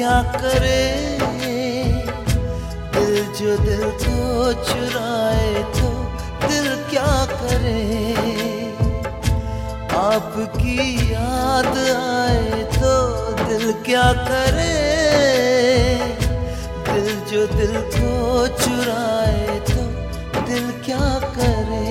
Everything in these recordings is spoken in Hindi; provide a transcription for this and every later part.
क्या करे, दिल जो दिल को चुराए तो दिल क्या करे। आपकी याद आए तो दिल क्या करे, दिल जो दिल को चुराए तो दिल क्या करे।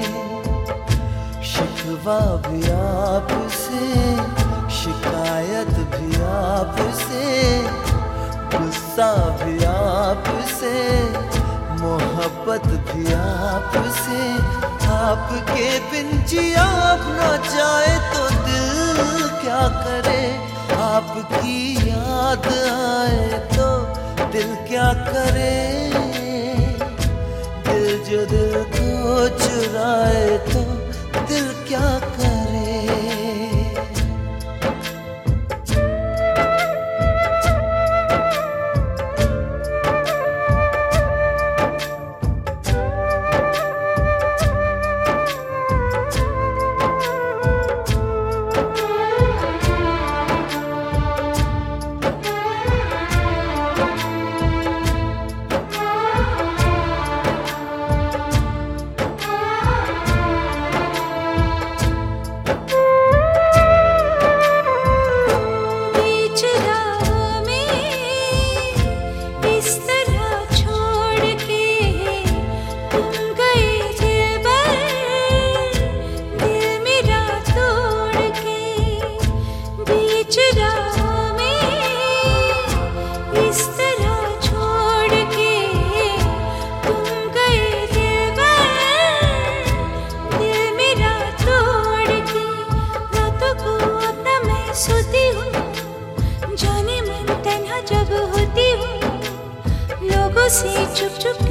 शिकवा भी आपसे, शिकायत भी आपसे, गुस्सा भी आपसे, मोहब्बत भी आपसे। आपके बिन जिया ना जाए तो दिल क्या करे। आपकी याद आए तो दिल क्या करे, दिल जो दिल को चुराए तो दिल क्या करे। से चुप चुप